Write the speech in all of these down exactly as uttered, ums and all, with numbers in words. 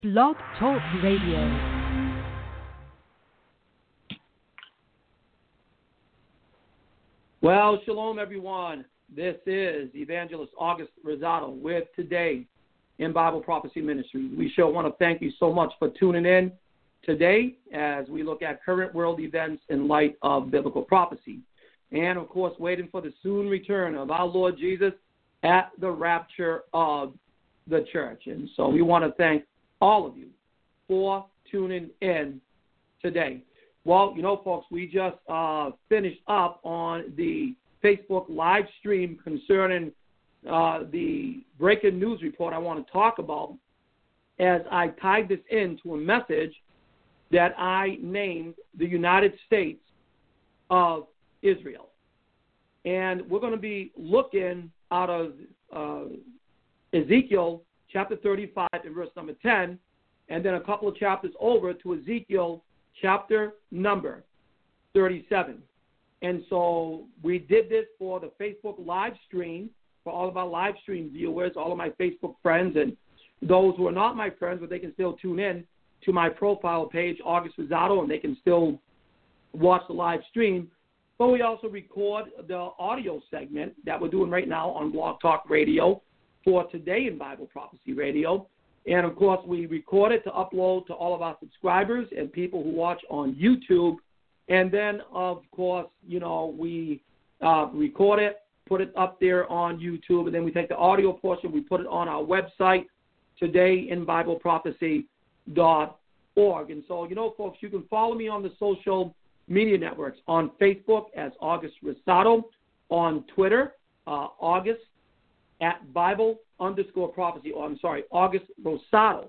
Blog Talk Radio. Well, shalom, everyone. This is Evangelist August Rosado with Today in Bible Prophecy Ministries. We sure want to thank you so much for tuning in today as we look at current world events in light of biblical prophecy. And, of course, waiting for the soon return of our Lord Jesus at the rapture of the church. And so we want to thank all of you for tuning in today. Well, you know, folks, we just uh, finished up on the Facebook live stream concerning uh, the breaking news report I want to talk about as I tied this into a message that I named the United States of Israel. And we're going to be looking out of uh, Ezekiel chapter thirty-five and verse number ten, and then a couple of chapters over to Ezekiel chapter number thirty-seven. And so we did this for the Facebook live stream, for all of our live stream viewers, all of my Facebook friends, and those who are not my friends, but they can still tune in to my profile page, August Rosado, and they can still watch the live stream. But we also record the audio segment that we're doing right now on Blog Talk Radio for Today in Bible Prophecy Radio. And, of course, we record it to upload to all of our subscribers and people who watch on YouTube. And then, of course, you know, we uh, record it, put it up there on YouTube, and then we take the audio portion, we put it on our website, today in bible prophecy dot org. And so, you know, folks, you can follow me on the social media networks, on Facebook as August Rosado, on Twitter, uh, August at Bible underscore prophecy, or I'm sorry, August Rosado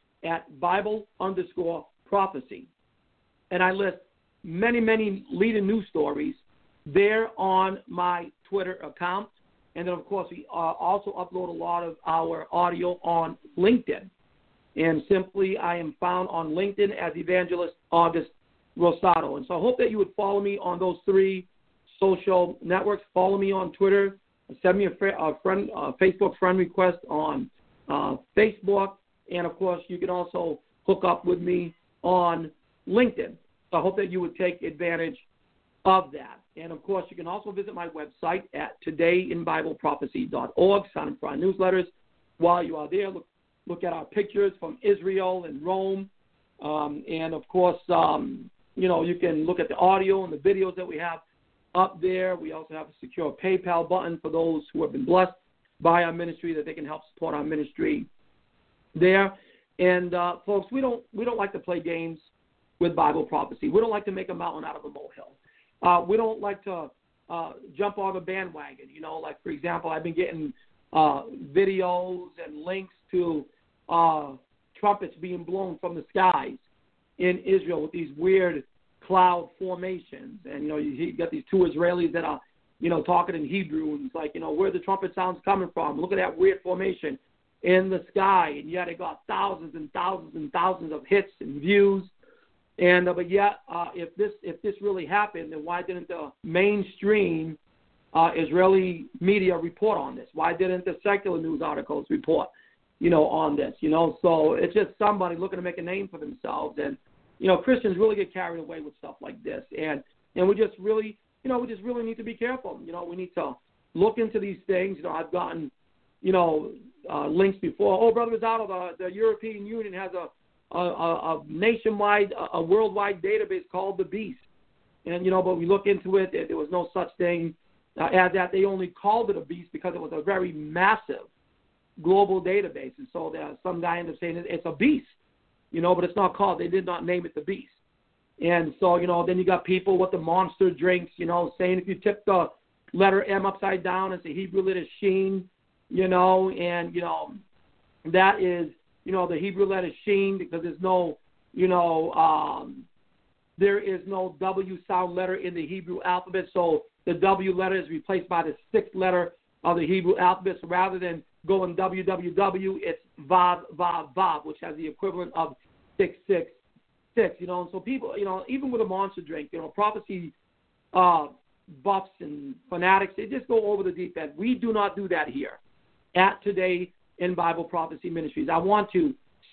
at Bible underscore prophecy. And I list many, many leading news stories there on my Twitter account. And then, of course, we uh, also upload a lot of our audio on LinkedIn. And simply, I am found on LinkedIn as Evangelist August Rosado. And so I hope that you would follow me on those three social networks. Follow me on Twitter. Send me a, fr- a friend, a Facebook friend request on uh, Facebook. And, of course, you can also hook up with me on LinkedIn. So I hope that you would take advantage of that. And, of course, you can also visit my website at today in bible prophecy dot org. Sign up for our newsletters. While you are there, look, look at our pictures from Israel and Rome. Um, and, of course, um, you know, you can look at the audio and the videos that we have up there. We also have a secure PayPal button for those who have been blessed by our ministry, that they can help support our ministry there. And, uh, folks, we don't we don't like to play games with Bible prophecy. We don't like to make a mountain out of a molehill. Uh, we don't like to uh, jump on the bandwagon. You know, like, for example, I've been getting uh, videos and links to uh, trumpets being blown from the skies in Israel with these weird cloud formations. And, you know, you, you got these two Israelis that are, you know, talking in Hebrew. And it's like, you know, where the trumpet sounds coming from? Look at that weird formation in the sky. And yet it got thousands and thousands and thousands of hits and views. And uh, but yet, uh, if this if this really happened, then why didn't the mainstream uh, Israeli media report on this? Why didn't the secular news articles report, you know, on this? You know, so it's just somebody looking to make a name for themselves. And, you know, Christians really get carried away with stuff like this. And and we just really, you know, we just really need to be careful. You know, we need to look into these things. You know, I've gotten, you know, uh, links before. Oh, Brother Rosado, the, the European Union has a A, a, a nationwide, a, a worldwide database called the Beast. And, you know, but we look into it, there was no such thing uh, as that. They only called it a Beast because it was a very massive global database. And so there, some guy ended up saying it's a beast, you know, but it's not called. They did not name it the Beast. And so, you know, then you got people with the monster drinks, you know, saying if you tip the letter M upside down, it's a Hebrew letter Sheen, you know, and, you know, that is, you know, the Hebrew letter Sheen, because there's no, you know, um, there is no W sound letter in the Hebrew alphabet. So the W letter is replaced by the sixth letter of the Hebrew alphabet. So rather than going W W W, it's Vav, Vav, Vav, which has the equivalent of six six six, you know. And so people, you know, even with a monster drink, you know, prophecy uh, buffs and fanatics, they just go over the deep end. We do not do that here at Today in Bible Prophecy Ministries. I want to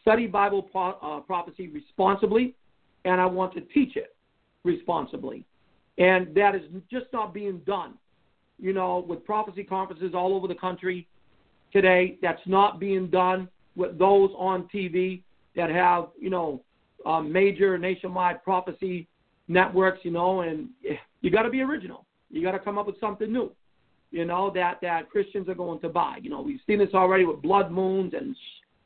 study Bible pro- uh, prophecy responsibly, and I want to teach it responsibly. And that is just not being done. You know, with prophecy conferences all over the country today, that's not being done with those on T V that have, you know, uh, major nationwide prophecy networks, you know, and you got to be original. You got to come up with something new, you know, that, that Christians are going to buy. You know, we've seen this already with blood moons and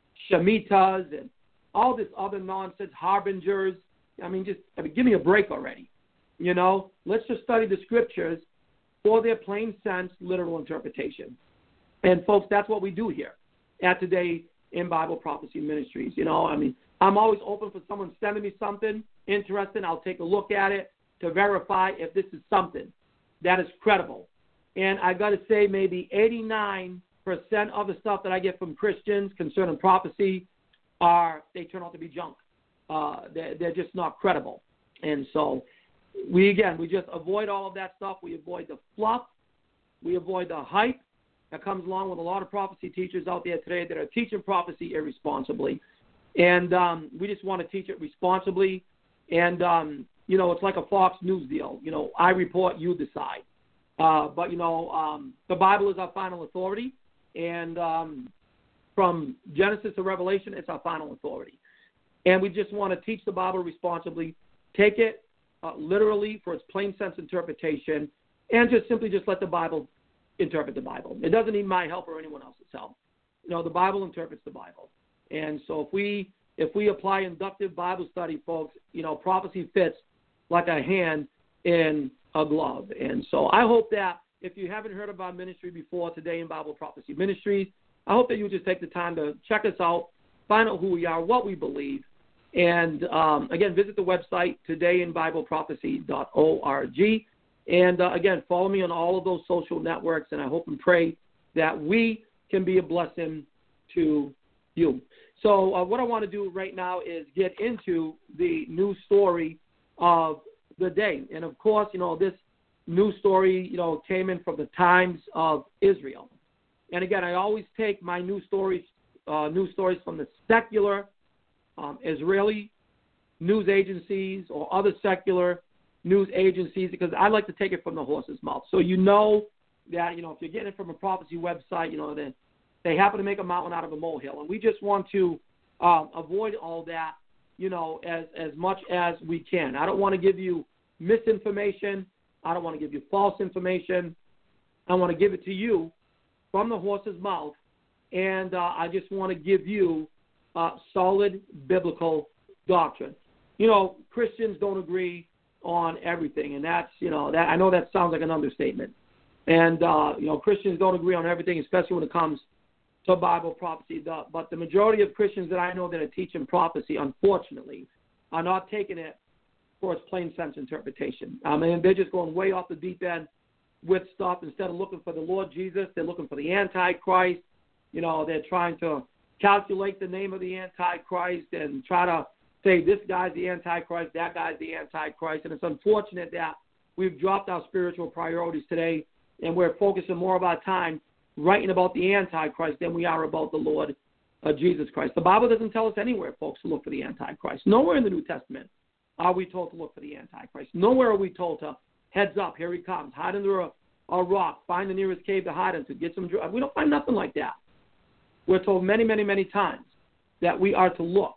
Shemitahs and all this other nonsense, harbingers. I mean, just I mean, give me a break already. You know, let's just study the scriptures for their plain sense, literal interpretation. And, folks, that's what we do here at Today in Bible Prophecy Ministries. You know, I mean, I'm always open for someone sending me something interesting. I'll take a look at it to verify if this is something that is credible. And I got to say maybe eighty-nine percent of the stuff that I get from Christians concerning prophecy are, they turn out to be junk. Uh, they're, they're just not credible. And so we, again, we just avoid all of that stuff. We avoid the fluff. We avoid the hype that comes along with a lot of prophecy teachers out there today that are teaching prophecy irresponsibly. And um, we just want to teach it responsibly. And, um, you know, it's like a Fox News deal. You know, I report, you decide. Uh, but, you know, um, the Bible is our final authority. And um, from Genesis to Revelation, it's our final authority. And we just want to teach the Bible responsibly, take it uh, literally for its plain sense interpretation, and just simply just let the Bible interpret the Bible. It doesn't need my help or anyone else's help. You know, the Bible interprets the Bible. And so if we if we apply inductive Bible study, folks, you know, prophecy fits like a hand in a glove. And so I hope that if you haven't heard of our ministry before, Today in Bible Prophecy Ministries, I hope that you just take the time to check us out, find out who we are, what we believe. And, um, again, visit the website, today in bible prophecy dot org. And, uh, again, follow me on all of those social networks, and I hope and pray that we can be a blessing to you. So uh, what I want to do right now is get into the news story of the day. And, of course, you know, this news story, you know, came in from the Times of Israel. And, again, I always take my news stories, uh, news stories from the secular um, Israeli news agencies or other secular news agencies, because I like to take it from the horse's mouth. So you know that, you know, if you're getting it from a prophecy website, you know, then they happen to make a mountain out of a molehill. And we just want to um, avoid all that, you know, as, as much as we can. I don't want to give you misinformation. I don't want to give you false information. I want to give it to you from the horse's mouth. And uh, I just want to give you uh, solid biblical doctrine. You know, Christians don't agree on everything, and that's, you know, that I know that sounds like an understatement. And, uh, you know, Christians don't agree on everything, especially when it comes to Bible prophecy. The, but the majority of Christians that I know that are teaching prophecy, unfortunately, are not taking it for its plain sense interpretation. I mean, they're just going way off the deep end with stuff. Instead of looking for the Lord Jesus, they're looking for the Antichrist. You know, they're trying to calculate the name of the Antichrist and try to say this guy's the Antichrist, that guy's the Antichrist. And it's unfortunate that we've dropped our spiritual priorities today, and we're focusing more of our time writing about the Antichrist than we are about the Lord uh, Jesus Christ. The Bible doesn't tell us anywhere, folks, to look for the Antichrist. Nowhere in the New Testament are we told to look for the Antichrist. Nowhere are we told to, heads up, here he comes, hide under a, a rock, find the nearest cave to hide into, get some drugs. We don't find nothing like that. We're told many, many, many times that we are to look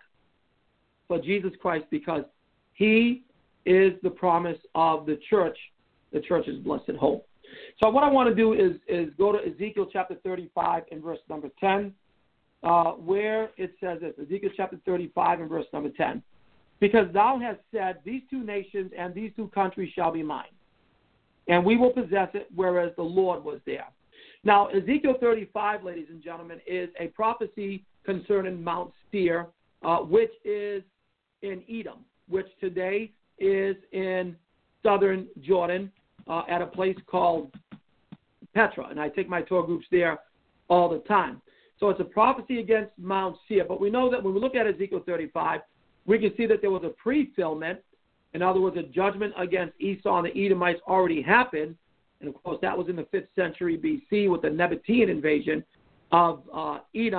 for Jesus Christ because he is the promise of the church, the church's blessed hope. So what I want to do is, is go to Ezekiel chapter thirty-five and verse number ten, uh, where it says this, Ezekiel chapter thirty-five and verse number ten. Because thou hast said, these two nations and these two countries shall be mine, and we will possess it, whereas the Lord was there. Now, Ezekiel thirty-five, ladies and gentlemen, is a prophecy concerning Mount Seir, uh, which is in Edom, which today is in southern Jordan uh, at a place called Petra. And I take my tour groups there all the time. So it's a prophecy against Mount Seir. But we know that when we look at Ezekiel thirty-five, we can see that there was a pre-fulfillment. In other words, a judgment against Esau and the Edomites already happened. And, of course, that was in the fifth century B C with the Nabatean invasion of uh, Edom.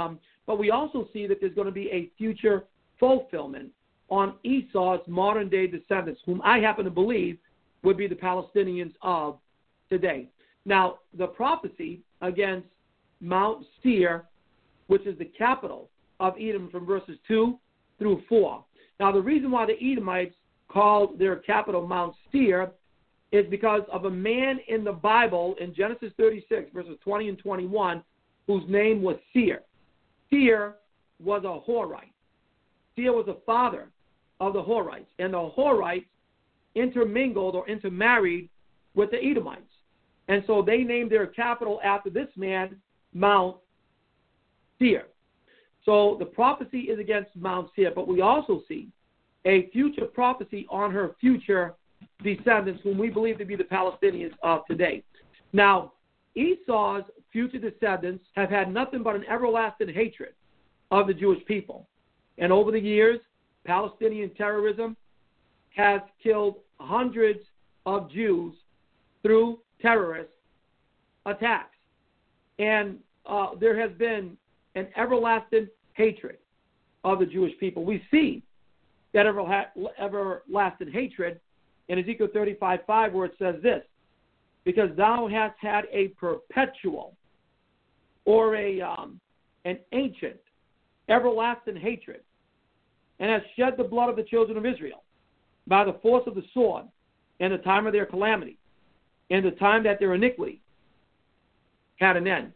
but we also see that there's going to be a future fulfillment on Esau's modern-day descendants, whom I happen to believe would be the Palestinians of today. Now, the prophecy against Mount Seir, which is the capital of Edom, from verses two through four. Now, the reason why the Edomites called their capital Mount Seir is because of a man in the Bible in Genesis thirty-six, verses twenty and twenty-one, whose name was Seir. Seir was a Horite. Seir was the father of the Horites, and the Horites intermingled or intermarried with the Edomites. And so they named their capital after this man, Mount Seir. So the prophecy is against Mount Seir, but we also see a future prophecy on her future descendants, whom we believe to be the Palestinians of today. Now, Esau's future descendants have had nothing but an everlasting hatred of the Jewish people. And over the years, Palestinian terrorism has killed hundreds of Jews through terrorist attacks. And uh, there has been an everlasting hatred of the Jewish people. We see that everlasting hatred in Ezekiel thirty-five five, where it says this: because thou hast had a perpetual or a um, an ancient everlasting hatred, and hast shed the blood of the children of Israel by the force of the sword in the time of their calamity, in the time that their iniquity had an end.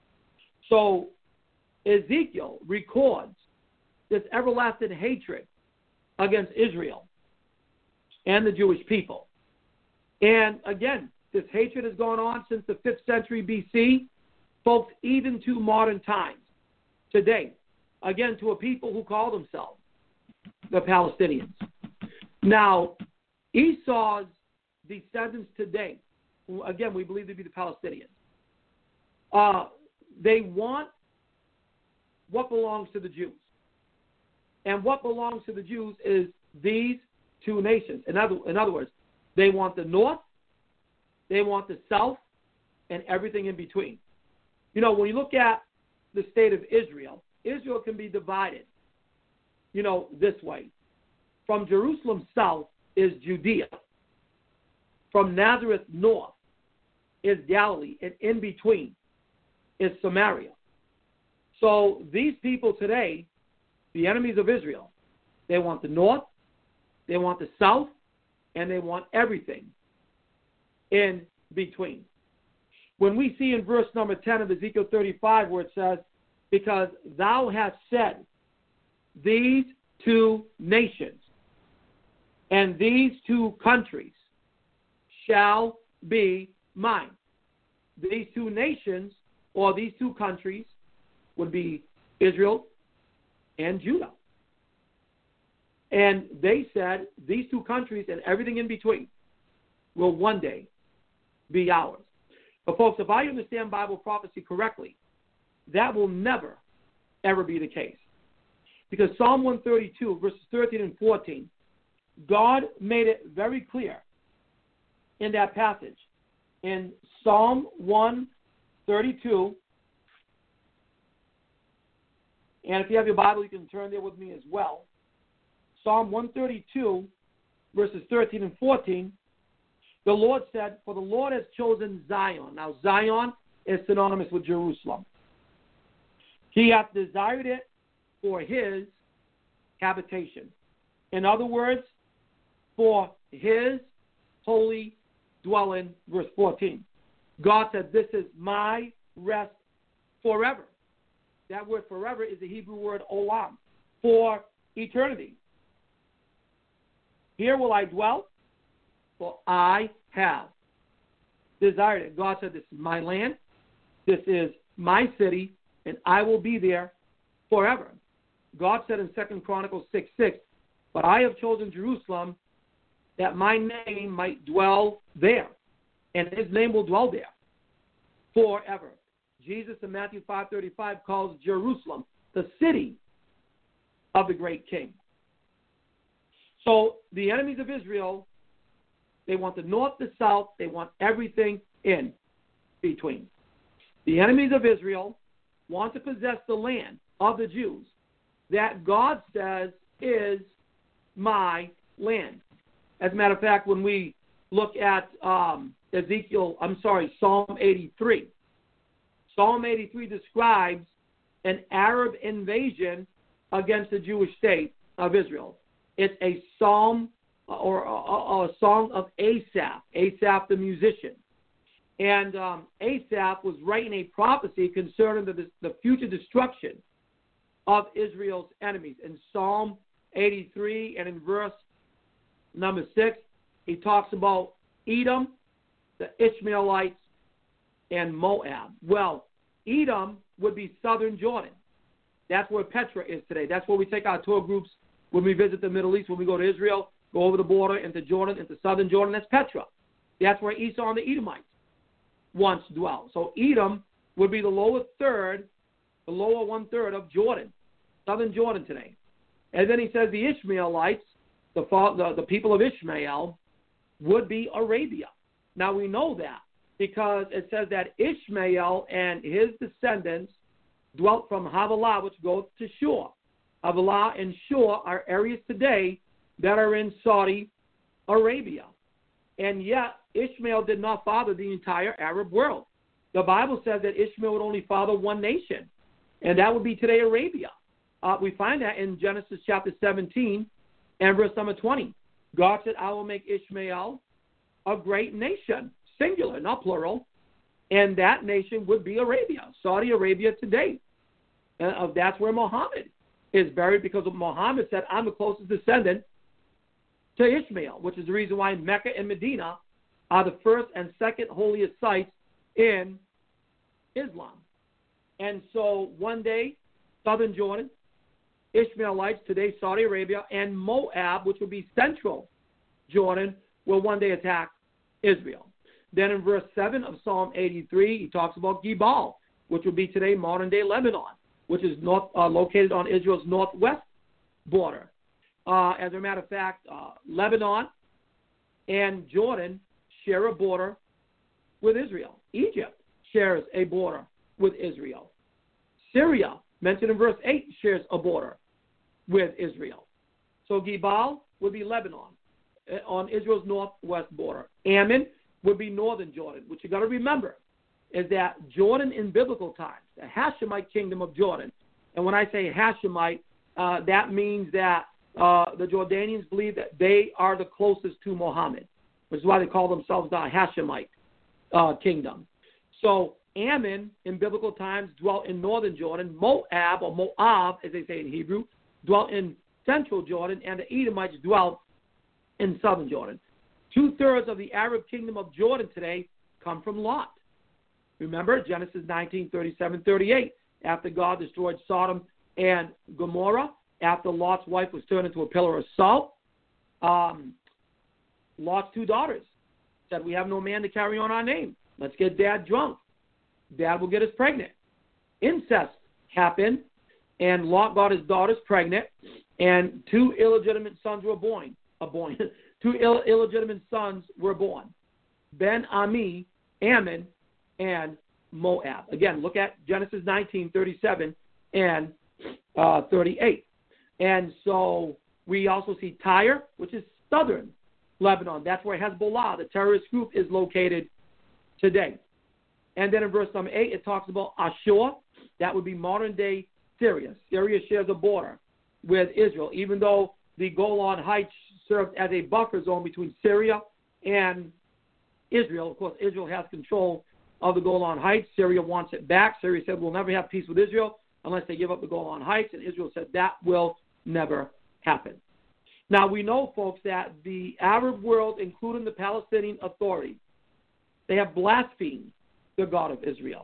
So Ezekiel records this everlasting hatred against Israel and the Jewish people. And again, this hatred has gone on since the fifth century B C, folks, even to modern times, today, again, to a people who call themselves the Palestinians. Now, Esau's descendants today, who, again, we believe to be the Palestinians, uh, they want what belongs to the Jews. And what belongs to the Jews is these two nations. In other, in other words, they want the north, they want the south, and everything in between. You know, when you look at the state of Israel, Israel can be divided, you know, this way. From Jerusalem south is Judea. From Nazareth north is Galilee, and in between is Samaria. So these people today, the enemies of Israel, they want the north, they want the south, and they want everything in between. When we see in verse number ten of Ezekiel thirty-five, where it says, because thou hast said, these two nations and these two countries shall be mine. These two nations or these two countries would be Israel and Judah. And they said these two countries and everything in between will one day be ours. But folks, if I understand Bible prophecy correctly, that will never, ever be the case. Because Psalm one thirty-two, verses thirteen and fourteen, God made it very clear in that passage. In Psalm one thirty-two, and if you have your Bible, you can turn there with me as well. Psalm one thirty-two, verses thirteen and fourteen, the Lord said, for the Lord has chosen Zion. Now, Zion is synonymous with Jerusalem. He hath desired it for his habitation. In other words, for his holy dwelling, verse fourteen. God said, this is my rest forever. That word forever is the Hebrew word olam, for eternity. Here will I dwell, for I have desired it. God said, this is my land, this is my city, and I will be there forever. God said in Second Chronicles six six, but I have chosen Jerusalem that my name might dwell there, and his name will dwell there forever. Jesus in Matthew five thirty-five calls Jerusalem the city of the great king. So the enemies of Israel, they want the north, the south, they want everything in between. The enemies of Israel want to possess the land of the Jews that God says is my land. As a matter of fact, when we look at um, Ezekiel, I'm sorry, Psalm eighty-three, Psalm eighty-three describes an Arab invasion against the Jewish state of Israel. It's a psalm or a, a, a song of Asaph, Asaph the musician. And um, Asaph was writing a prophecy concerning the, the future destruction of Israel's enemies. In Psalm eighty-three and in verse number six, he talks about Edom, the Ishmaelites, and Moab. Well, Edom would be southern Jordan. That's where Petra is today. That's where we take our tour groups when we visit the Middle East, when we go to Israel, go over the border into Jordan, into southern Jordan. That's Petra. That's where Esau and the Edomites once dwelt. So Edom would be the lower third, the lower one-third of Jordan, southern Jordan today. And then he says the Ishmaelites, the, the, the people of Ishmael, would be Arabia. Now we know that because it says that Ishmael and his descendants dwelt from Havilah, which goes to Shur. Havilah and Shur are areas today that are in Saudi Arabia. And yet, Ishmael did not father the entire Arab world. The Bible says that Ishmael would only father one nation, and that would be today Arabia. Uh, we find that in Genesis chapter seventeen and verse number twenty. God said, I will make Ishmael a great nation, singular, not plural, and that nation would be Arabia, Saudi Arabia today. Uh, that's where Muhammad is buried, because Muhammad said, I'm the closest descendant to Ishmael, which is the reason why Mecca and Medina are the first and second holiest sites in Islam. And so one day, southern Jordan, Ishmaelites, today Saudi Arabia, and Moab, which would be central Jordan, will one day attack Israel. Then in verse seven of Psalm eighty-three, he talks about Gibal, which would be today modern-day Lebanon, which is north, uh, located on Israel's northwest border. Uh, as a matter of fact, uh, Lebanon and Jordan share a border with Israel. Egypt shares a border with Israel. Syria, mentioned in verse eight, shares a border with Israel. So Gibal would be Lebanon on Israel's northwest border. Ammon would be northern Jordan. What you got to remember is that Jordan in biblical times, the Hashemite kingdom of Jordan, and when I say Hashemite, uh, that means that uh, the Jordanians believe that they are the closest to Muhammad, which is why they call themselves the Hashemite uh, kingdom. So Ammon in biblical times dwelt in northern Jordan. Moab, or Moab, as they say in Hebrew, dwelt in central Jordan, and the Edomites dwelt in southern Jordan. Two-thirds of the Arab kingdom of Jordan today come from Lot. Remember, Genesis nineteen, thirty-seven, thirty-eight, after God destroyed Sodom and Gomorrah, after Lot's wife was turned into a pillar of salt, um, Lot's two daughters said, we have no man to carry on our name. Let's get Dad drunk. Dad will get us pregnant. Incest happened, and Lot got his daughters pregnant, and two illegitimate sons were born. A boy, two Ill- illegitimate sons were born, Ben-Ami, Ammon, and Moab. Again, look at Genesis nineteen, thirty-seven and uh, thirty-eight. And so we also see Tyre, which is southern Lebanon. That's where Hezbollah, the terrorist group, is located today. And then in verse number eight, it talks about Ashur. That would be modern-day Syria. Syria shares a border with Israel, even though the Golan Heights served as a buffer zone between Syria and Israel. Of course, Israel has control of the Golan Heights. Syria wants it back. Syria said, we'll never have peace with Israel unless they give up the Golan Heights. And Israel said, that will never happen. Now, we know, folks, that the Arab world, including the Palestinian Authority, they have blasphemed the God of Israel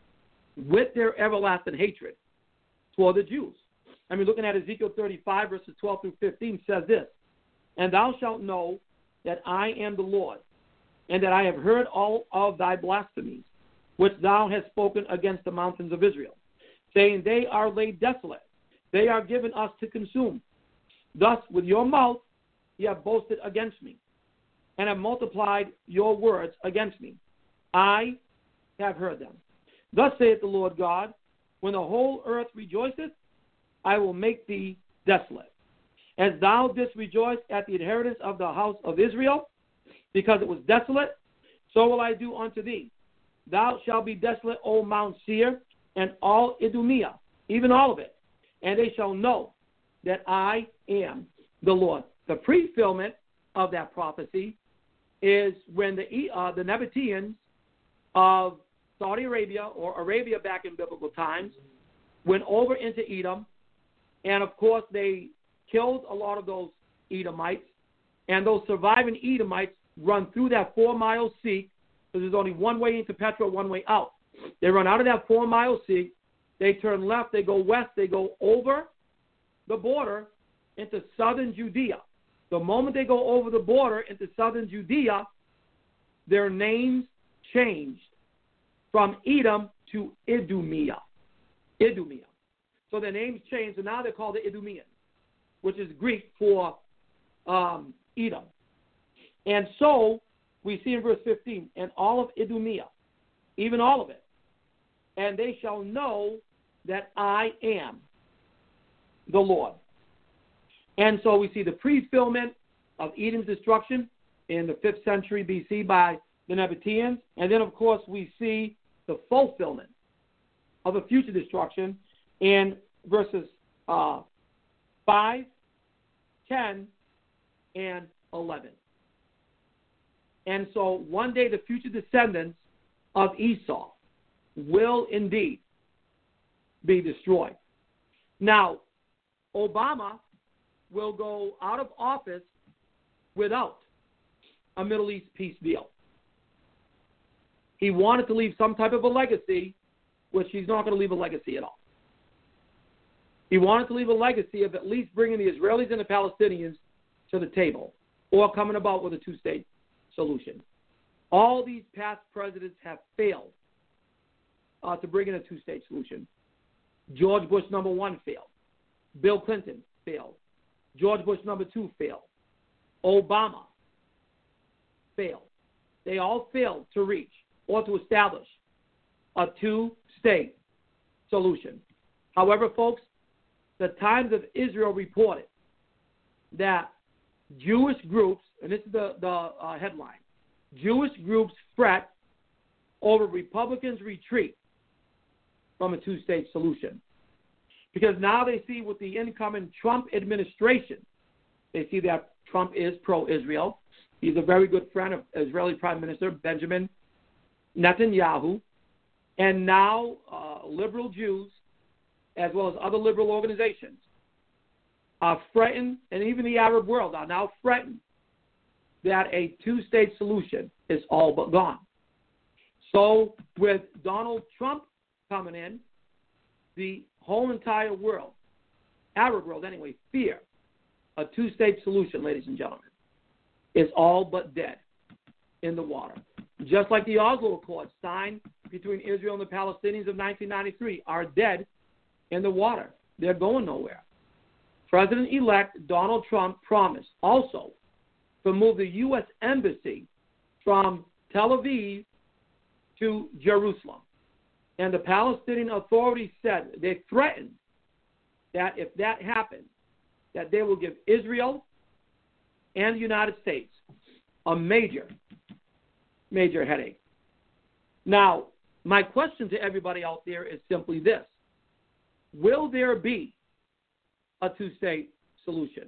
with their everlasting hatred toward the Jews. I mean, looking at Ezekiel thirty-five, verses twelve through fifteen, says this, and thou shalt know that I am the Lord, and that I have heard all of thy blasphemies, which thou hast spoken against the mountains of Israel, saying, they are laid desolate, they are given us to consume. Thus, with your mouth ye have boasted against me, and have multiplied your words against me. I have heard them. Thus saith the Lord God, when the whole earth rejoiceth, I will make thee desolate. As thou didst rejoice at the inheritance of the house of Israel, because it was desolate, so will I do unto thee. Thou shalt be desolate, O Mount Seir, and all Idumea, even all of it, and they shall know that I am the Lord. The fulfillment of that prophecy is when the uh, the Nabateans of Saudi Arabia, or Arabia back in biblical times, went over into Edom, and of course they killed a lot of those Edomites, and those surviving Edomites run through that four-mile sea, because there's only one way into Petra, one way out. They run out of that four-mile sea, they turn left, they go west, they go over the border into southern Judea. The moment they go over the border into southern Judea, their names changed from Edom to Idumea. Idumea. So their names changed, and now they're called the Idumeans, which is Greek for um, Edom. And so we see in verse fifteen, and all of Idumea, even all of it, and they shall know that I am the Lord. And so we see the pre-fulfillment of Edom's destruction in the fifth century B C by the Nabateans. And then, of course, we see the fulfillment of a future destruction in verses uh, five, ten, and eleven. And so one day the future descendants of Esau will indeed be destroyed. Now, Obama will go out of office without a Middle East peace deal. He wanted to leave some type of a legacy, which he's not going to leave a legacy at all. He wanted to leave a legacy of at least bringing the Israelis and the Palestinians to the table, or coming about with a two-state solution. All these past presidents have failed uh, to bring in a two-state solution. George Bush number one failed. Bill Clinton failed. George Bush number two failed. Obama failed. They all failed to reach or to establish a two-state solution. However, folks, the Times of Israel reported that Jewish groups, and this is the, the uh, headline, Jewish groups fret over Republicans' retreat from a two-state solution. Because now they see with the incoming Trump administration, they see that Trump is pro-Israel. He's a very good friend of Israeli Prime Minister Benjamin Netanyahu. And now uh, liberal Jews, as well as other liberal organizations, are threatened, and even the Arab world are now threatened, that a two-state solution is all but gone. So with Donald Trump coming in, the whole entire world, Arab world anyway, fear a two-state solution, ladies and gentlemen, is all but dead in the water. Just like the Oslo Accords signed between Israel and the Palestinians of nineteen ninety-three are dead in the water. They're going nowhere. President-elect Donald Trump promised also to move the U S Embassy from Tel Aviv to Jerusalem. And the Palestinian Authority said, they threatened that if that happened, that they will give Israel and the United States a major, major headache. Now, my question to everybody out there is simply this. Will there be a two-state solution?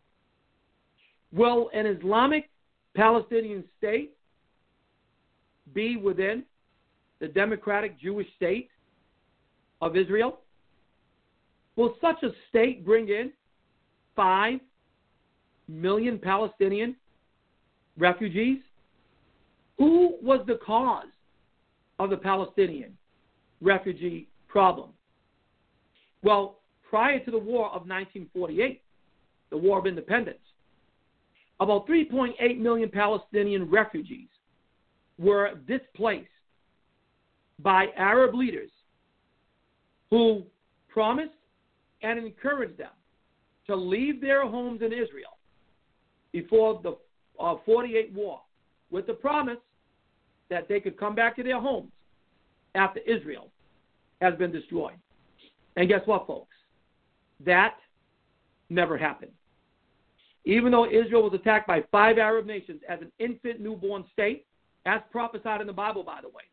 Will an Islamic Palestinian state be within the democratic Jewish state of Israel? Will such a state bring in five million Palestinian refugees? Who was the cause of the Palestinian refugee problem? Well, prior to the War of nineteen forty-eight, the War of Independence, about three point eight million Palestinian refugees were displaced by Arab leaders who promised and encouraged them to leave their homes in Israel before the uh, forty-eight war, with the promise that they could come back to their homes after Israel has been destroyed. And guess what, folks? That never happened. Even though Israel was attacked by five Arab nations as an infant newborn state, as prophesied in the Bible, by the way.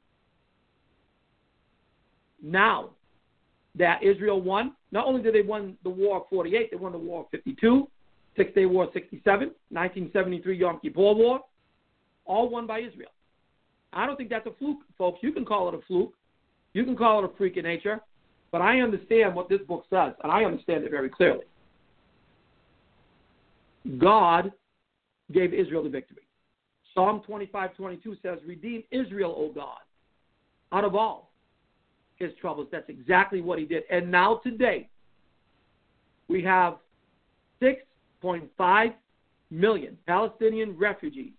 Now that Israel won, not only did they win the war of forty-eight, they won the war of fifty-two, Six-Day War of sixty-seven, nineteen seventy-three Yom Kippur War, all won by Israel. I don't think that's a fluke, folks. You can call it a fluke. You can call it a freak of nature. But I understand what this book says, and I understand it very clearly. God gave Israel the victory. Psalm twenty-five twenty-two says, redeem Israel, O God, out of all his troubles. That's exactly what he did. And now today, we have six point five million Palestinian refugees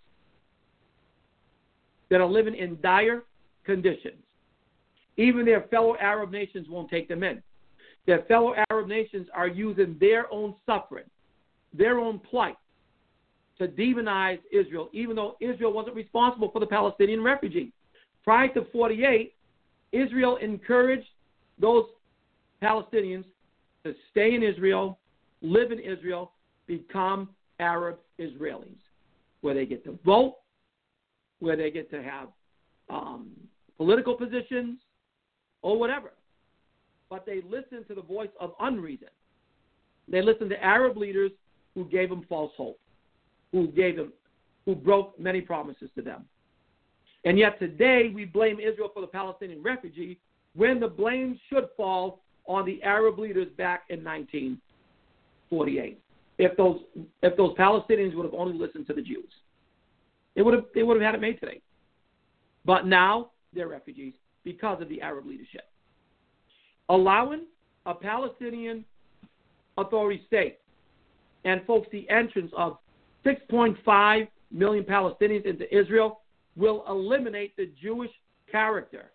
that are living in dire conditions. Even their fellow Arab nations won't take them in. Their fellow Arab nations are using their own suffering, their own plight, to demonize Israel, even though Israel wasn't responsible for the Palestinian refugees. Prior to forty-eight, Israel encouraged those Palestinians to stay in Israel, live in Israel, become Arab Israelis, where they get to vote, where they get to have um, political positions, or whatever. But they listened to the voice of unreason. They listened to Arab leaders who gave them false hope, who gave them, who broke many promises to them. And yet today we blame Israel for the Palestinian refugee when the blame should fall on the Arab leaders back in nineteen forty-eight. If those if those Palestinians would have only listened to the Jews, they would have they would have had it made today. But now they're refugees because of the Arab leadership. Allowing a Palestinian Authority state and, folks, the entrance of six point five million Palestinians into Israel will eliminate the Jewish character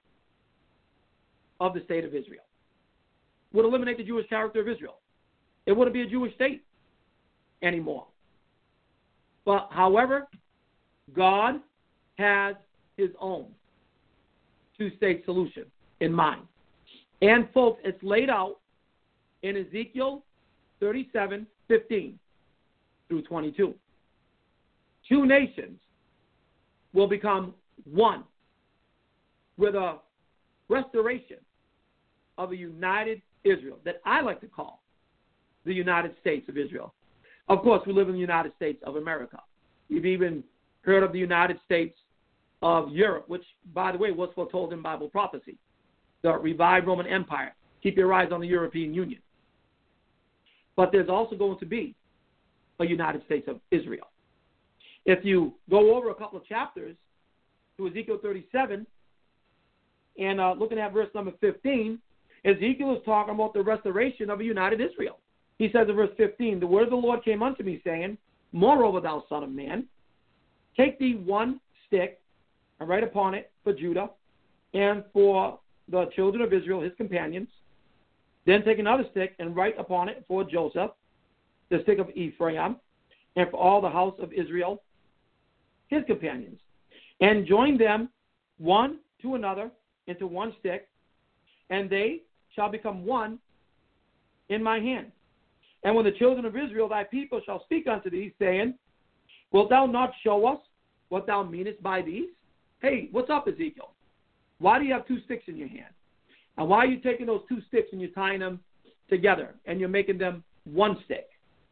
of the state of Israel. Would eliminate the Jewish character of Israel. It wouldn't be a Jewish state anymore. But, however, God has his own two-state solution in mind. And, folks, it's laid out in Ezekiel thirty-seven fifteen through twenty-two. Two nations will become one with a restoration of a united Israel that I like to call the United States of Israel. Of course, we live in the United States of America. You've even heard of the United States of Europe, which, by the way, was foretold in Bible prophecy. The revived Roman Empire. Keep your eyes on the European Union. But there's also going to be a United States of Israel. If you go over a couple of chapters to Ezekiel thirty-seven and uh, looking at verse number fifteen, Ezekiel is talking about the restoration of a united Israel. He says in verse fifteen, the word of the Lord came unto me, saying, moreover, thou son of man, take thee one stick and write upon it for Judah and for the children of Israel, his companions. Then take another stick and write upon it for Joseph, the stick of Ephraim, and for all the house of Israel, his companions. And join them one to another into one stick, and they shall become one in my hand. And when the children of Israel, thy people, shall speak unto thee, saying, wilt thou not show us what thou meanest by these? Hey, what's up, Ezekiel? Why do you have two sticks in your hand? And why are you taking those two sticks and you're tying them together and you're making them one stick?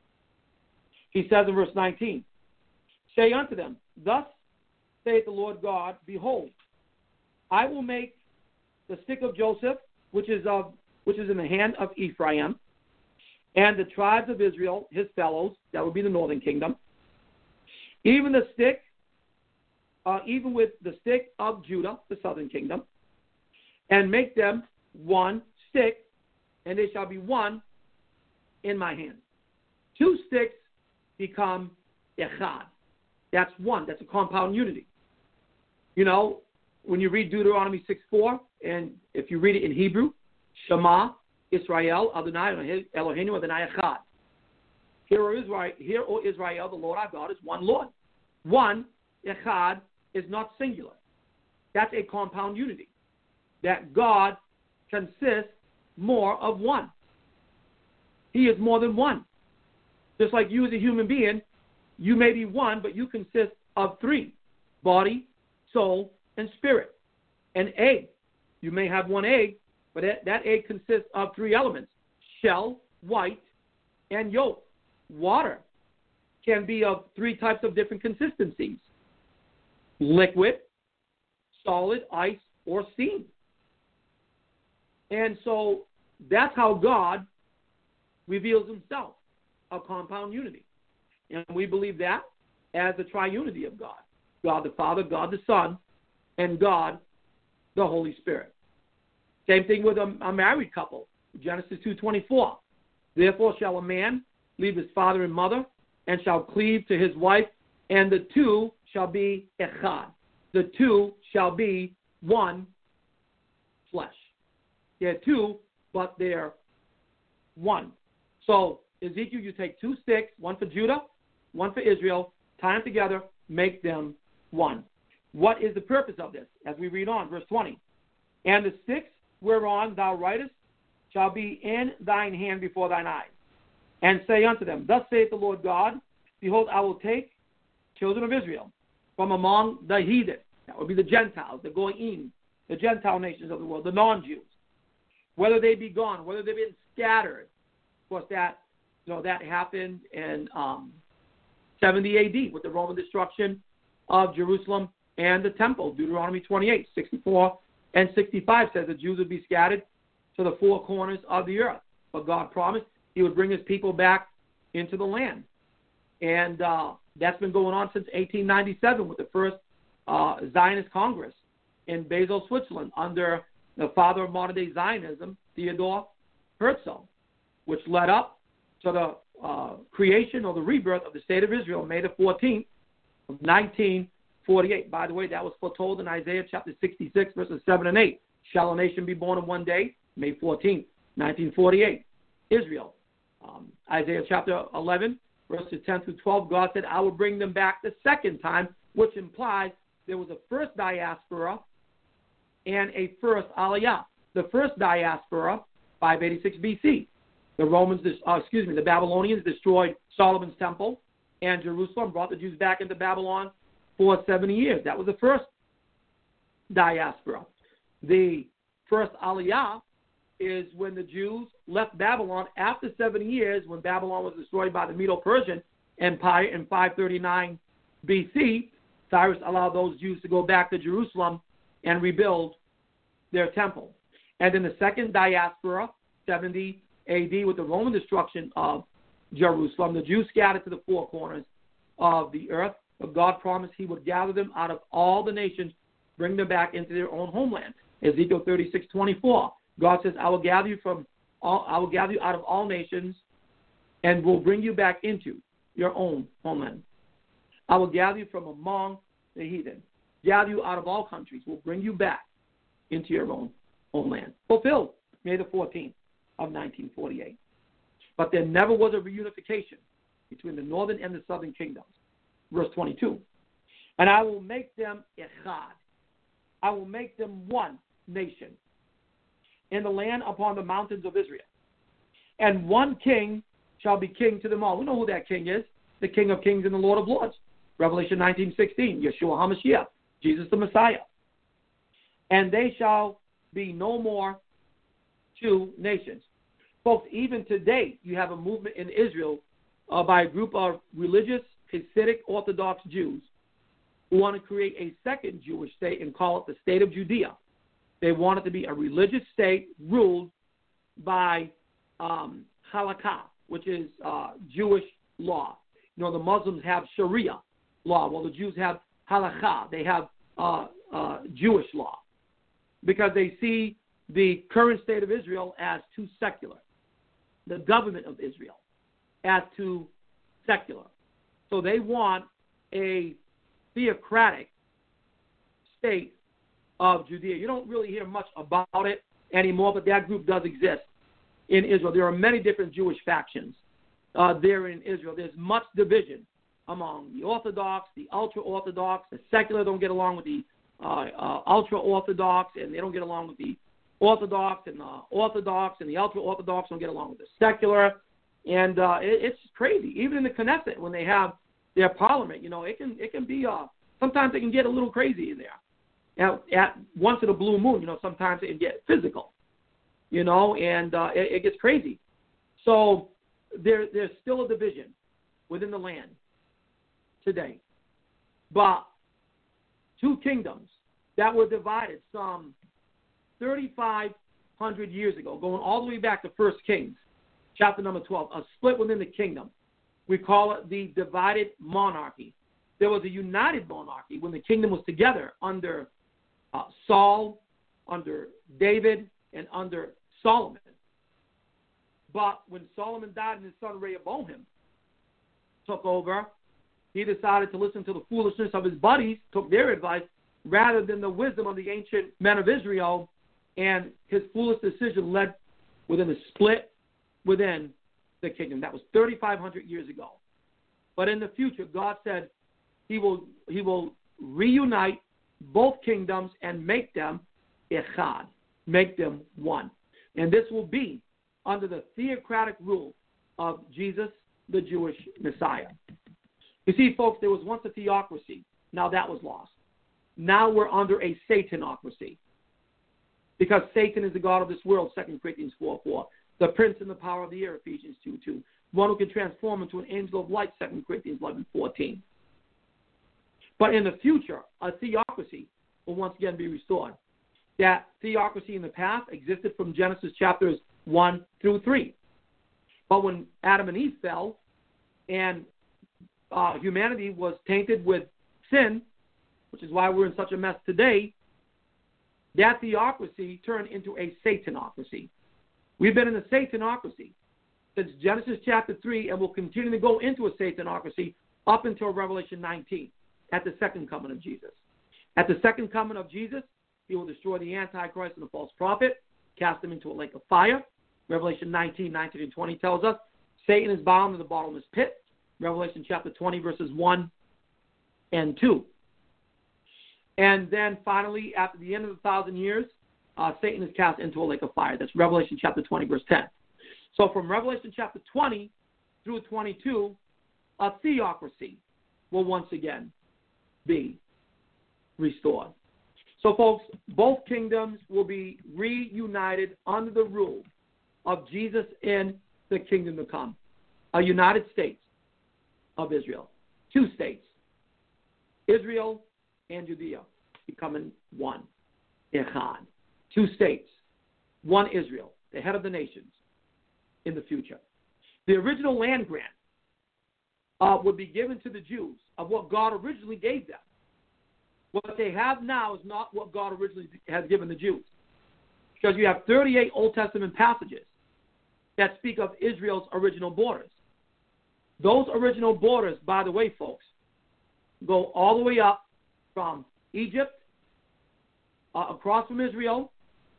He says in verse nineteen, say unto them, thus saith the Lord God, behold, I will make the stick of Joseph, which is of which is in the hand of Ephraim, and the tribes of Israel, his fellows, that would be the northern kingdom, even the stick, uh, even with the stick of Judah, the southern kingdom, and make them one stick, and they shall be one in my hand. Two sticks become echad. That's one. That's a compound unity. You know, when you read Deuteronomy six four, and if you read it in Hebrew, Shema, Israel, Adonai, Eloheinu, Adonai Echad. Hear, O Israel, hear, O Israel, the Lord our God is one Lord. One, Echad, is not singular. That's a compound unity. That God consists more of one. He is more than one. Just like you as a human being, you may be one, but you consist of three: body, soul, and spirit. An egg. You may have one egg, but that, that egg consists of three elements: shell, white, and yolk. Water can be of three types of different consistencies: liquid, solid, ice, or steam. And so that's how God reveals himself, a compound unity. And we believe that as the triunity of God: God the Father, God the Son, and God the Holy Spirit. Same thing with a, a married couple. Genesis two twenty-four. Therefore shall a man leave his father and mother, and shall cleave to his wife, and the two shall be echad. The two shall be one flesh. They're two, but they're one. So Ezekiel, you take two sticks, one for Judah, one for Israel, tie them together, make them one. What is the purpose of this? As we read on, verse twenty. And the sticks whereon thou writest shall be in thine hand before thine eyes. And say unto them, Thus saith the Lord God, Behold, I will take children of Israel from among the heathen. That would be the Gentiles, the Goyim, the Gentile nations of the world, the non-Jews. Whether they be gone, whether they've been scattered. Of course, that you know that happened in um, seventy A D with the Roman destruction of Jerusalem and the temple. Deuteronomy twenty-eight, sixty-four and sixty-five says the Jews would be scattered to the four corners of the earth. But God promised he would bring his people back into the land. And uh, that's been going on since eighteen ninety-seven with the first uh, Zionist Congress in Basel, Switzerland, under the father of modern-day Zionism, Theodor Herzl, which led up to the uh, creation or the rebirth of the state of Israel, May the fourteenth of nineteen forty-eight. By the way, that was foretold in Isaiah chapter sixty-six, verses seven and eight. Shall a nation be born in one day? May fourteenth, nineteen forty-eight. Israel. Um, Isaiah chapter eleven, verses ten through twelve, God said, I will bring them back the second time, which implies there was a first diaspora and a first aliyah. The first diaspora, five eighty-six B C. The Romans, uh, excuse me, the Babylonians destroyed Solomon's temple and Jerusalem, brought the Jews back into Babylon for seventy years. That was the first diaspora. The first aliyah is when the Jews left Babylon after seventy years, when Babylon was destroyed by the Medo-Persian Empire in five thirty-nine B C. Cyrus allowed those Jews to go back to Jerusalem and rebuild their temple. And then the second diaspora, seventy A D, with the Roman destruction of Jerusalem, the Jews scattered to the four corners of the earth, but God promised he would gather them out of all the nations, bring them back into their own homeland. Ezekiel thirty-six twenty-four. God says, I will gather you from all, I will gather you out of all nations and will bring you back into your own homeland. I will gather you from among the heathen. Gather you out of all countries. Will bring you back into your own homeland. Fulfilled May the fourteenth of nineteen forty-eight. But there never was a reunification between the northern and the southern kingdoms. Verse twenty-two. And I will make them echad. I will make them one nation in the land upon the mountains of Israel. And one king shall be king to them all. We know who that king is. The King of Kings and the Lord of Lords. Revelation nineteen sixteen. Yeshua HaMashiach. Jesus the Messiah. And they shall be no more two nations. Folks, even today, you have a movement in Israel uh, by a group of religious Hasidic Orthodox Jews who want to create a second Jewish state and call it the state of Judea. They want it to be a religious state ruled by um, halakha, which is uh, Jewish law. You know, the Muslims have Sharia law. Well, the Jews have halakha. They have uh, uh, Jewish law because they see the current state of Israel as too secular, the government of Israel as too secular. So they want a theocratic state of Judea. You don't really hear much about it anymore, but that group does exist in Israel. There are many different Jewish factions uh, there in Israel. There's much division among the Orthodox, the ultra-Orthodox. The secular don't get along with the uh, uh, ultra-Orthodox, and they don't get along with the Orthodox, and the Orthodox and the ultra-Orthodox don't get along with the secular. And uh, it, it's crazy. Even in the Knesset, when they have their parliament, you know, it can it can be, uh, sometimes it can get a little crazy in there. At, at once in a blue moon, you know, sometimes it can get physical, you know, and uh, it, it gets crazy. So there, there's still a division within the land today. But two kingdoms that were divided some thirty-five hundred years ago, going all the way back to First Kings, chapter number twelve, a split within the kingdom. We call it the divided monarchy. There was a united monarchy when the kingdom was together under uh, Saul, under David, and under Solomon. But when Solomon died and his son Rehoboam took over, he decided to listen to the foolishness of his buddies, took their advice, rather than the wisdom of the ancient men of Israel, and his foolish decision led within a split within the kingdom. That was thirty-five hundred years ago. But in the future, God said he will he will reunite both kingdoms and make them echad, make them one. And this will be under the theocratic rule of Jesus, the Jewish Messiah. You see, folks, there was once a theocracy. Now that was lost. Now we're under a Satanocracy. Because Satan is the god of this world, Second Corinthians four four. The prince and the power of the air, Ephesians two two. One who can transform into an angel of light, Second Corinthians eleven fourteen. But in the future, a theocracy will once again be restored. That theocracy in the past existed from Genesis chapters one through three. But when Adam and Eve fell and uh, humanity was tainted with sin, which is why we're in such a mess today, that theocracy turned into a Satanocracy. We've been in a Satanocracy since Genesis chapter three, and will continue to go into a Satanocracy up until Revelation nineteen, at the second coming of Jesus. At the second coming of Jesus, he will destroy the Antichrist and the false prophet, cast them into a lake of fire. Revelation nineteen, nineteen and twenty tells us Satan is bound in the bottomless pit. Revelation chapter twenty, verses one and two. And then finally, after the end of the thousand years, uh, Satan is cast into a lake of fire. That's Revelation chapter twenty, verse ten. So from Revelation chapter twenty through twenty-two, a theocracy will once again be restored. So, folks, both kingdoms will be reunited under the rule of Jesus in the kingdom to come. A United States of Israel. Two states, Israel and Judea, becoming one. Echad. Two states, one Israel, the head of the nations in the future. The original land grant uh, would be given to the Jews of what God originally gave them. What they have now is not what God originally has given the Jews. Because you have thirty-eight Old Testament passages that speak of Israel's original borders. Those original borders, by the way, folks, go all the way up from Egypt, uh, across from Israel,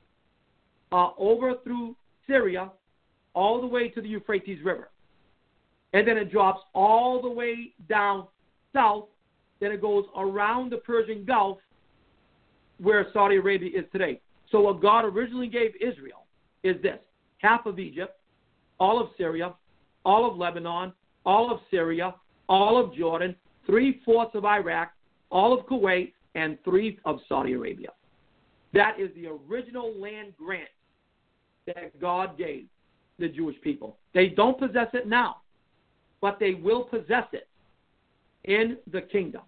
uh, over through Syria, all the way to the Euphrates River. And then it drops all the way down south. Then it goes around the Persian Gulf where Saudi Arabia is today. So what God originally gave Israel is this: half of Egypt, all of Syria, all of Lebanon, all of Syria, all of Jordan, three-fourths of Iraq, all of Kuwait, and three of Saudi Arabia. That is the original land grant that God gave the Jewish people. They don't possess it now, but they will possess it in the kingdom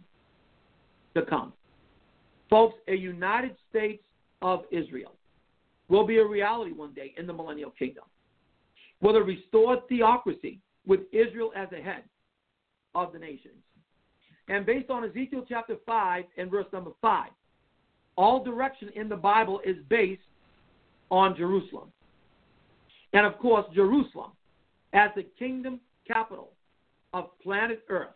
to come. Folks, a United States of Israel will be a reality one day in the millennial kingdom, with a restored theocracy with Israel as the head of the nations. And based on Ezekiel chapter five and verse number five, all direction in the Bible is based on Jerusalem. And of course, Jerusalem, as the kingdom capital of planet Earth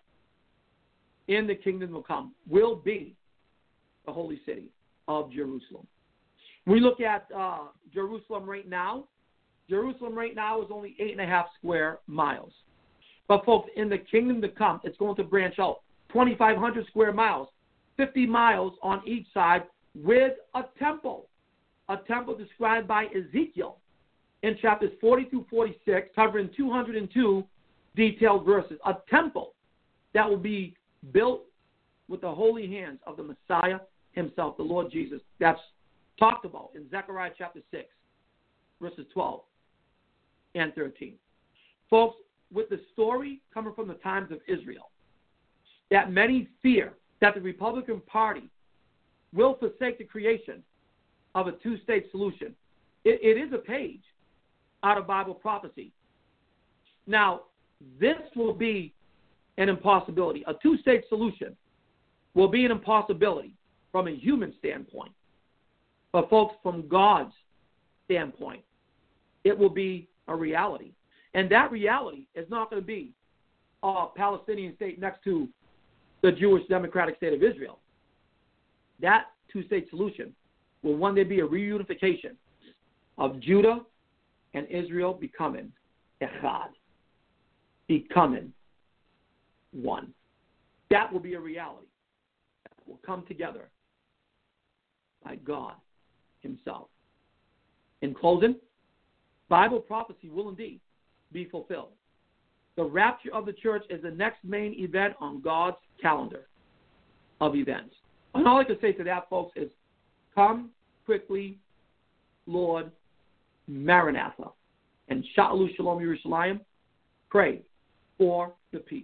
in the kingdom to come, will be the holy city of Jerusalem. We look at uh, Jerusalem right now. Jerusalem right now is only eight and a half square miles. But folks, in the kingdom to come, it's going to branch out twenty-five hundred square miles, fifty miles on each side, with a temple, a temple described by Ezekiel in chapters forty through forty-six, covering two hundred two detailed verses. A temple that will be built with the holy hands of the Messiah himself, the Lord Jesus. That's talked about in Zechariah chapter six, verses twelve and thirteen. Folks, with the story coming from the times of Israel, that many fear that the Republican Party will forsake the creation of a two-state solution. It, it is a page out of Bible prophecy. Now, this will be an impossibility. A two-state solution will be an impossibility from a human standpoint. But, folks, from God's standpoint, it will be a reality. And that reality is not going to be a Palestinian state next to the Jewish Democratic State of Israel. That two-state solution will one day be a reunification of Judah and Israel becoming echad, becoming one. That will be a reality that will come together by God himself. In closing, Bible prophecy will indeed be fulfilled. The rapture of the church is the next main event on God's calendar of events. And all I can say to that, folks, is come quickly, Lord, Maranatha. And Sha'alu Shalom Yerushalayim, pray for the peace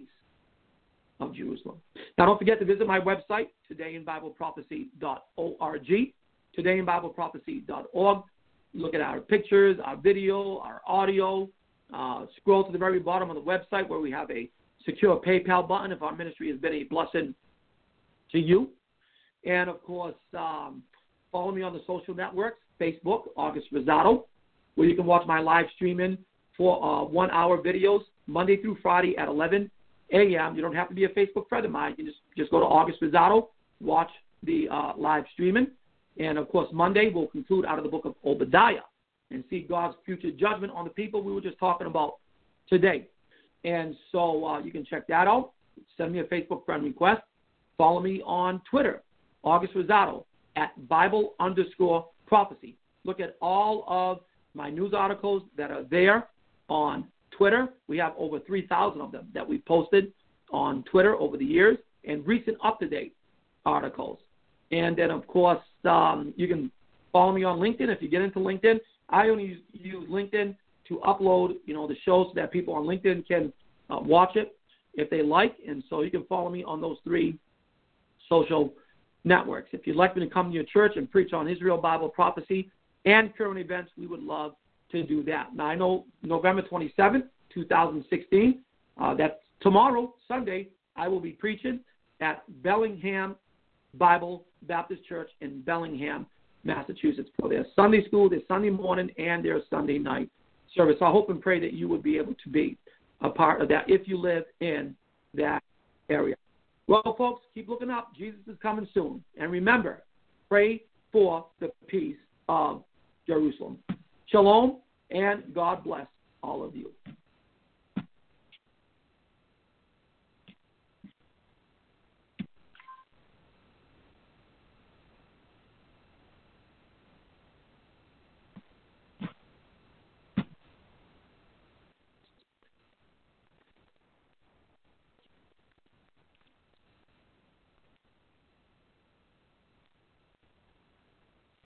of Jerusalem. Now, don't forget to visit my website, today in bible prophecy dot org, today in bible prophecy dot org. Look at our pictures, our video, our audio. Uh, scroll to the very bottom of the website where we have a secure PayPal button if our ministry has been a blessing to you. And, of course, um, follow me on the social networks, Facebook, August Rosado, where you can watch my live streaming for uh, one-hour videos Monday through Friday at eleven a.m. You don't have to be a Facebook friend of mine. You just, just go to August Rosado, watch the uh, live streaming. And, of course, Monday we'll conclude out of the book of Obadiah and see God's future judgment on the people we were just talking about today. And so uh, you can check that out. Send me a Facebook friend request. Follow me on Twitter, August Rosado, at Bible underscore prophecy. Look at all of my news articles that are there on Twitter. We have over three thousand of them that we posted on Twitter over the years, and recent up-to-date articles. And then, of course, um, you can follow me on LinkedIn if you get into LinkedIn. I only use, use LinkedIn to upload, you know, the show so that people on LinkedIn can uh, watch it if they like. And so you can follow me on those three social networks. If you'd like me to come to your church and preach on Israel Bible prophecy and current events, we would love to do that. Now, I know November twenty-seventh, twenty sixteen, uh, that's tomorrow, Sunday, I will be preaching at Bellingham Bible Baptist Church in Bellingham, Massachusetts, for their Sunday school, their Sunday morning, and their Sunday night service. So I hope and pray that you would be able to be a part of that if you live in that area. Well, folks, keep looking up. Jesus is coming soon. And remember, pray for the peace of Jerusalem. Shalom, and God bless all of you.